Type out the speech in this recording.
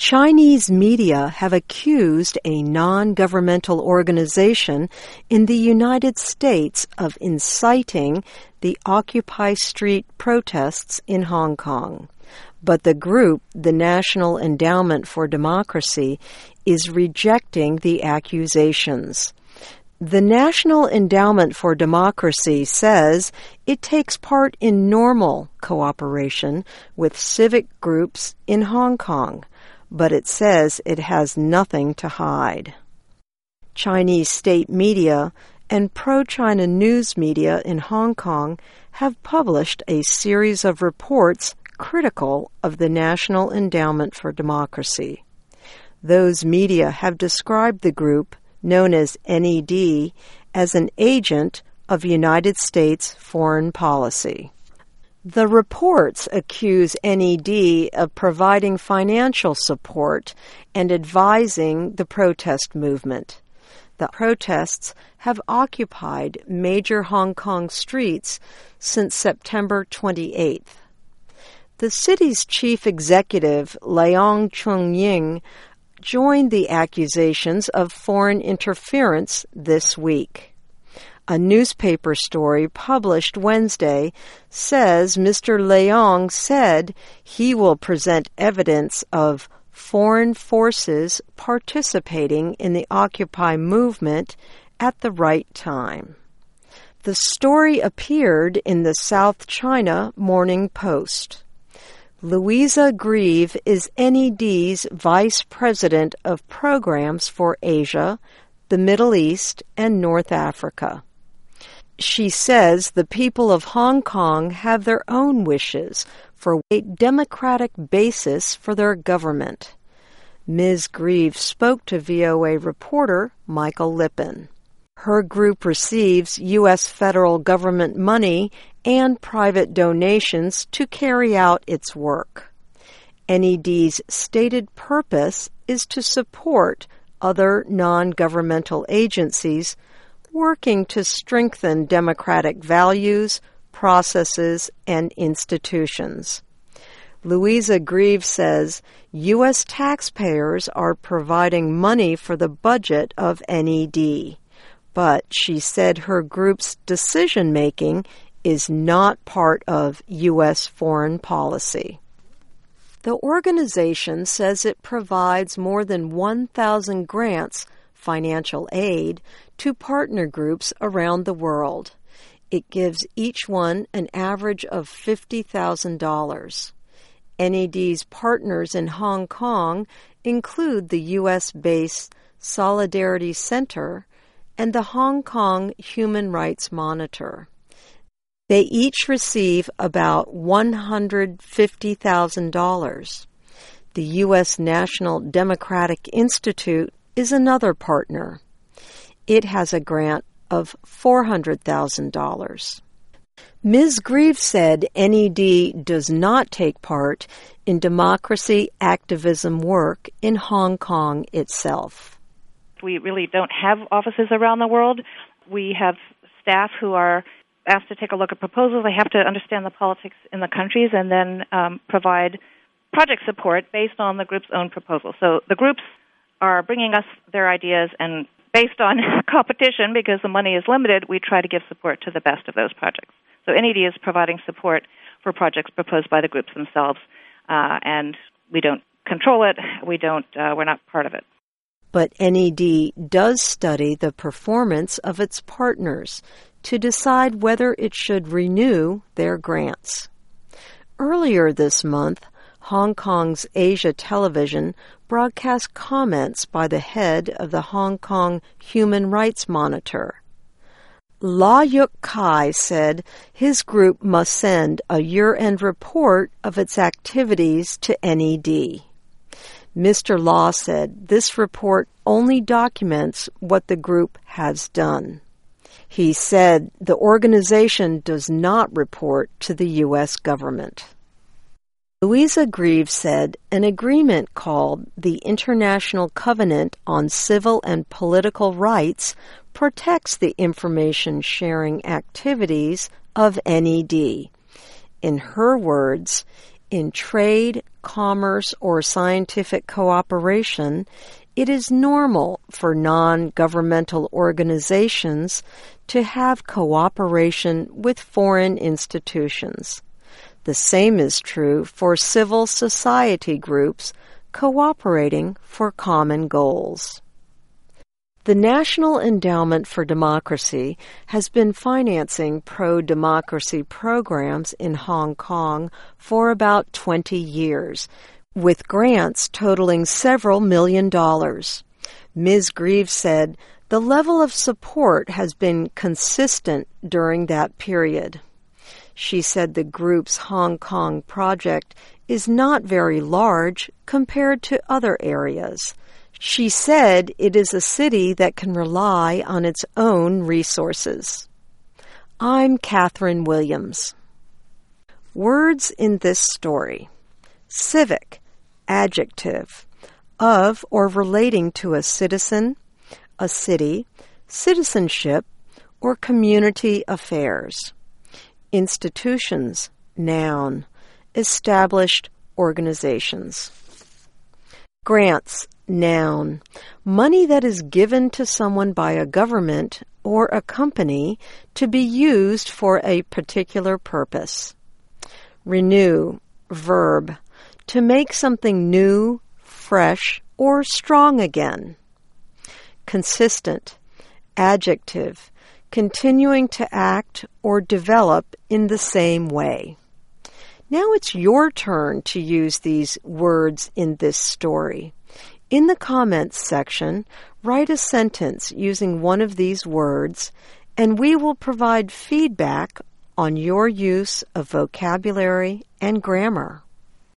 Chinese media have accused a non-governmental organization in the United States of inciting the Occupy Street protests in Hong Kong. But the group, the National Endowment for Democracy, is rejecting the accusations. The National Endowment for Democracy says it takes part in normal cooperation with civic groups in Hong Kong, but it says it has nothing to hide. Chinese state media and pro-China news media in Hong Kong have published a series of reports critical of the National Endowment for Democracy. Those media have described the group, known as NED, as an agent of United States foreign policy. The reports accuse NED of providing financial support and advising the protest movement. The protests have occupied major Hong Kong streets since September 28th. The city's chief executive, Leung Chun-ying, joined the accusations of foreign interference this week. A newspaper story published Wednesday says Mr. Leung said he will present evidence of foreign forces participating in the Occupy movement at the right time. The story appeared in the South China Morning Post. Louisa Grieve is NED's Vice President of Programs for Asia, the Middle East, and North Africa. She says the people of Hong Kong have their own wishes for a democratic basis for their government. Ms. Grieve spoke to VOA reporter Michael Lippin. Her group receives U.S. federal government money and private donations to carry out its work. NED's stated purpose is to support other non-governmental agencies working to strengthen democratic values, processes, and institutions. Louisa Grieve says U.S. taxpayers are providing money for the budget of NED, but she said her group's decision-making is not part of U.S. foreign policy. The organization says it provides more than 1,000 grants, financial aid, to partner groups around the world. It gives each one an average of $50,000. NED's partners in Hong Kong include the U.S.-based Solidarity Center and the Hong Kong Human Rights Monitor. They each receive about $150,000. The U.S. National Democratic Institute is another partner. It has a grant of $400,000. Ms. Grieve said NED does not take part in democracy activism work in Hong Kong itself. We really don't have offices around the world. We have staff who are asked to take a look at proposals. They have to understand the politics in the countries and then provide project support based on the group's own proposals. So the groups are bringing us their ideas, and based on competition, because the money is limited, we try to give support to the best of those projects. So NED is providing support for projects proposed by the groups themselves, and we don't control it. We're not part of it. But NED does study the performance of its partners to decide whether it should renew their grants. Earlier this month, Hong Kong's Asia Television broadcast comments by the head of the Hong Kong Human Rights Monitor. La Yuk Kai said his group must send a year-end report of its activities to NED. Mr. Law said this report only documents what the group has done. He said the organization does not report to the U.S. government. Louisa Grieve said an agreement called the International Covenant on Civil and Political Rights protects the information sharing activities of NED. In her words, in trade, commerce, or scientific cooperation, it is normal for non-governmental organizations to have cooperation with foreign institutions. The same is true for civil society groups cooperating for common goals. The National Endowment for Democracy has been financing pro-democracy programs in Hong Kong for about 20 years, with grants totaling several $million. Ms. Greaves said the level of support has been consistent during that period. She said the group's Hong Kong project is not very large compared to other areas. She said it is a city that can rely on its own resources. I'm Catherine Williams. Words in this story. Civic, adjective, of or relating to a citizen, a city, citizenship, or community affairs. Institutions, noun, established organizations. Grants, noun, money that is given to someone by a government or a company to be used for a particular purpose. Renew, verb, to make something new, fresh, or strong again. Consistent, adjective, continuing to act or develop in the same way. Now it's your turn to use these words in this story. In the comments section, write a sentence using one of these words, and we will provide feedback on your use of vocabulary and grammar.